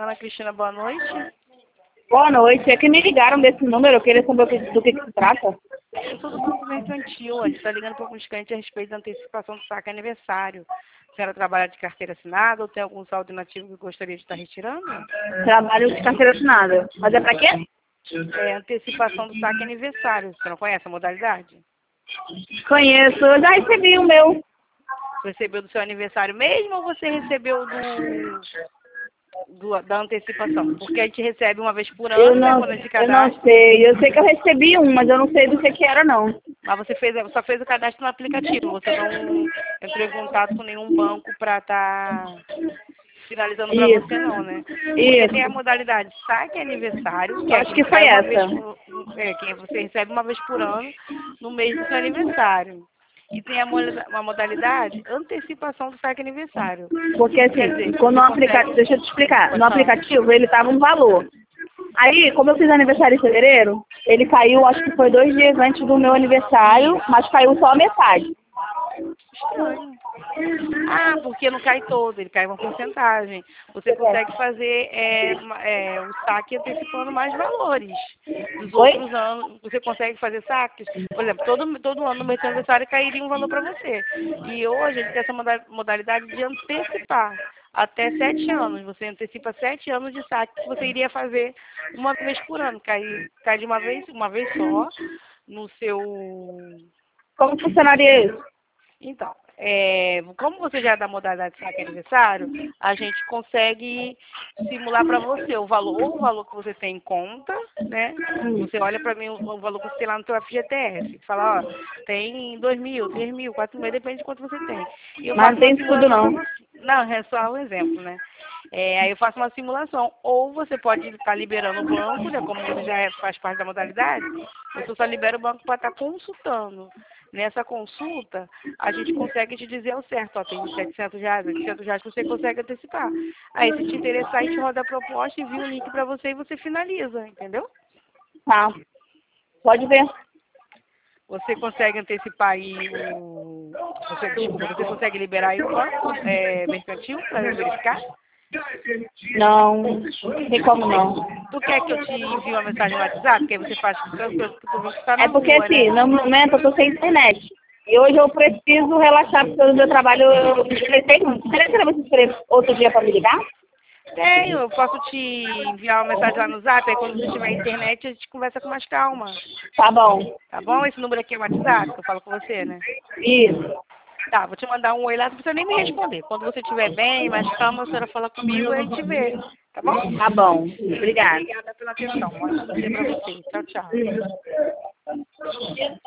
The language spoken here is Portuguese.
Ana Cristina, boa noite. Boa noite. É que me ligaram desse número, eu queria saber do que se trata. Eu sou do Banco Mercantil, a gente está ligando para alguns clientes a respeito da antecipação do saque aniversário. A senhora trabalha de carteira assinada ou tem algum saldo inativo que gostaria de estar retirando? Trabalho de carteira assinada. Mas é pra quê? É antecipação do saque aniversário. Você não conhece a modalidade? Conheço. Eu já recebi o meu. Você recebeu do seu aniversário mesmo ou você recebeu da antecipação? Porque a gente recebe uma vez por ano, né, quando a gente Eu não cadastra. sei. Eu sei que eu recebi um, mas eu não sei do que era, não. Mas você só fez o cadastro no aplicativo. Você não entrou em contato com nenhum banco para estar finalizando para Isso. você, não, né? Porque tem a Isso. modalidade saque aniversário, que Eu é acho aquele que que foi cai uma vez essa. que você recebe uma vez por ano no mês do seu aniversário. E tem uma modalidade antecipação do saque aniversário. Porque Quer dizer, assim, que quando você no aplicativo, consegue. deixa eu te explicar, Pode no falar. aplicativo ele tava um valor. Aí, como eu fiz aniversário em fevereiro, ele caiu, acho que foi 2 dias antes do meu aniversário, mas caiu só a metade. Estranho. Ah, porque não cai todo, ele cai uma porcentagem. Você consegue fazer o saque antecipando mais valores. Dos Oi? outros anos, você consegue fazer saques. Por exemplo, todo ano no mês do seu aniversário cairia um valor para você. E hoje a gente tem essa modalidade de antecipar. Até 7 anos. Você antecipa 7 anos de saque que você iria fazer uma vez por ano. Cai de uma vez só no seu. Como funcionaria isso? Então, como você já é da modalidade saque aniversário, a gente consegue simular para você o valor que você tem em conta, né? Você olha para mim o valor que você tem lá no seu FGTS. Fala, ó, tem 2.000, 3.000, 4.000, depende de quanto você tem. E eu Mas faço não uma tem isso tudo, simulação para não. você. Não, é só um exemplo, né? Aí eu faço uma simulação. Ou você pode estar liberando o banco, né? Como você já faz parte da modalidade, você só libera o banco para estar consultando. Nessa consulta, a gente consegue te dizer ao certo, ó, tem R$ 700, R$ 800 que você consegue antecipar. Aí, se te interessar, a gente roda a proposta, envia o link para você e você finaliza, entendeu? Tá. Pode ver. Você consegue antecipar aí desculpa, você consegue liberar aí o banco mercantil para eu verificar? Não, tem como não. Tu quer que eu te envie uma mensagem no WhatsApp? Que aí você faz com que eu tô vendo que tá na É porque rua, assim, né? no momento eu tô sem internet. E hoje eu preciso relaxar porque o meu trabalho eu estressei muito. Será que você escreve outro dia para me ligar? Tenho, eu posso te enviar uma mensagem lá no Zap, aí quando você tiver internet a gente conversa com mais calma. Tá bom. Tá bom? Esse número aqui é o WhatsApp, que eu falo com você, né? Isso. Tá, vou te mandar um oi lá, não precisa nem me responder. Quando você estiver bem, mais calma, a senhora fala comigo e a gente vê. Tá bom? Tá bom. Obrigada. Obrigada pela atenção. Um ótimo dia pra você. Tchau, tchau.